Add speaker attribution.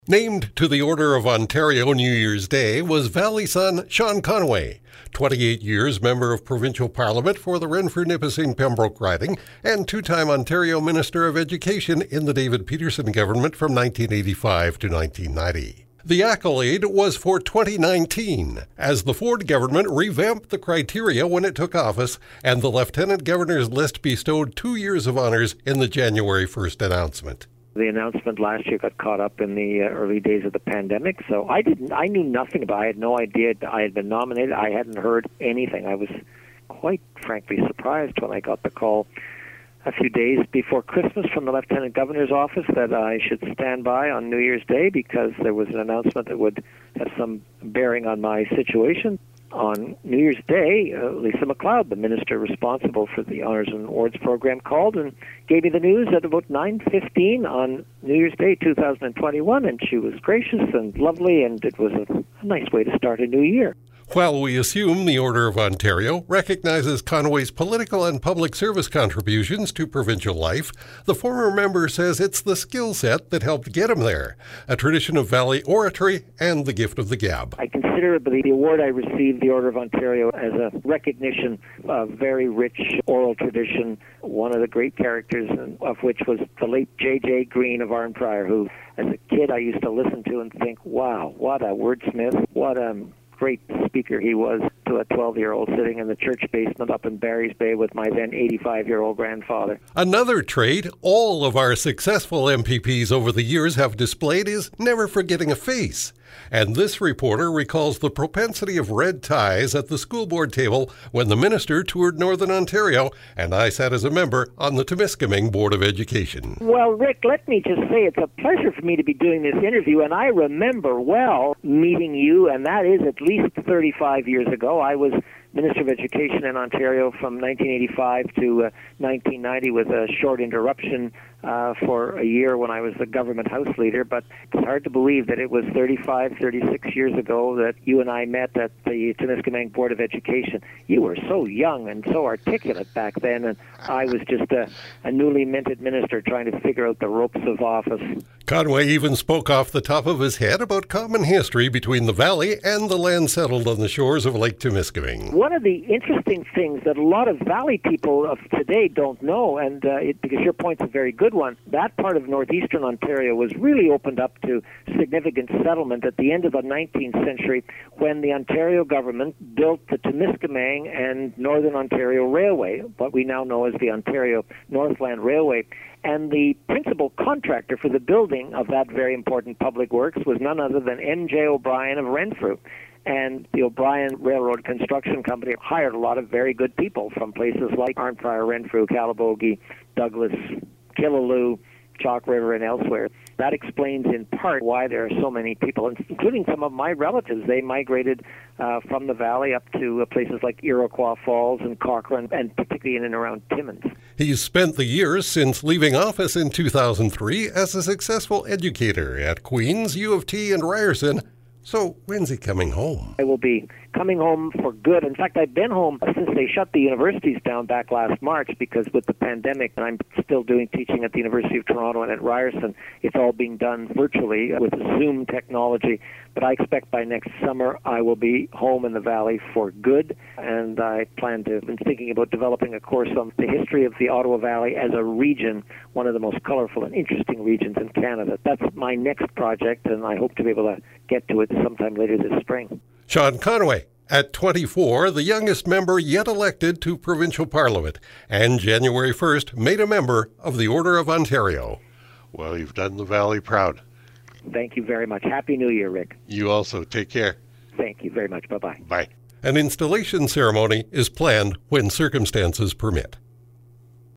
Speaker 1: Named to the Order of Ontario New Year's Day was Valley son Sean Conway, 28 years member of Provincial Parliament for the Renfrew-Nipissing Pembroke riding and two-time Ontario Minister of Education in the David Peterson government from 1985 to 1990. The accolade was for 2019, as the Ford government revamped the criteria when it took office, and the Lieutenant Governor's list bestowed 2 years of honours in the January 1st announcement.
Speaker 2: The announcement last year got caught up in the early days of the pandemic, so I knew nothing about it. I had no idea I had been nominated. I hadn't heard anything. I was quite frankly surprised when I got the call a few days before Christmas from the Lieutenant Governor's office that I should stand by on New Year's Day because there was an announcement that would have some bearing on my situation. On New Year's Day, Lisa MacLeod, the minister responsible for the Honours and Awards program, called and gave me the news at about 9:15 on New Year's Day 2021, and she was gracious and lovely, and it was a nice way to start a new year.
Speaker 1: While we assume the Order of Ontario recognizes Conway's political and public service contributions to provincial life, the former member says it's the skill set that helped get him there, a tradition of Valley oratory and the gift of the gab.
Speaker 2: I consider the award I received, the Order of Ontario, as a recognition of very rich oral tradition, one of the great characters of which was the late J.J. Green of Arnprior, who, as a kid, I used to listen to and think, wow, what a wordsmith, what a great speaker he was to a 12-year-old sitting in the church basement up in Barry's Bay with my then 85-year-old grandfather.
Speaker 1: Another trait all of our successful MPPs over the years have displayed is never forgetting a face. And this reporter recalls the propensity of red ties at the school board table when the minister toured Northern Ontario, and I sat as a member on the Temiskaming Board of Education.
Speaker 2: Well, Rick, let me just say it's a pleasure for me to be doing this interview, and I remember well meeting you, and that is at least 35 years ago. I was Minister of Education in Ontario from 1985 to 1990 with a short interruption for a year when I was the government House leader, but it's hard to believe that it was 36 years ago that you and I met at the Temiskaming Board of Education. You were so young and so articulate back then, and I was just a newly minted minister trying to figure out the ropes of office.
Speaker 1: Conway even spoke off the top of his head about common history between the Valley and the land settled on the shores of Lake Temiskaming.
Speaker 2: One of the interesting things that a lot of Valley people of today don't know, and because your point's a very good one, that part of northeastern Ontario was really opened up to significant settlement at the end of the 19th century when the Ontario government built the Temiskaming and Northern Ontario Railway, what we now know as the Ontario Northland Railway. And the principal contractor for the building of that very important public works was none other than M.J. O'Brien of Renfrew. And the O'Brien Railroad Construction Company hired a lot of very good people from places like Arnprior, Renfrew, Calabogie, Douglas, Killaloe, Chalk River, and elsewhere. That explains in part why there are so many people, including some of my relatives. They migrated from the valley up to places like Iroquois Falls and Cochrane, and particularly in and around Timmins.
Speaker 1: He's spent the years since leaving office in 2003 as a successful educator at Queen's, U of T, and Ryerson. So when's he coming home?
Speaker 2: I will be coming home for good. In fact, I've been home since they shut the universities down back last March because with the pandemic, and I'm still doing teaching at the University of Toronto and at Ryerson, it's all being done virtually with Zoom technology. But I expect by next summer I will be home in the Valley for good, and I plan to, been thinking about developing a course on the history of the Ottawa Valley as a region, one of the most colorful and interesting regions in Canada. That's my next project, and I hope to be able to get to it sometime later this spring.
Speaker 1: Sean Conway, at 24, the youngest member yet elected to provincial parliament, and January 1st made a member of the Order of Ontario. Well, you've done the Valley proud.
Speaker 2: Thank you very much. Happy New Year, Rick.
Speaker 1: You also. Take care.
Speaker 2: Thank you very much. Bye-bye.
Speaker 1: Bye. An installation ceremony is planned when circumstances permit.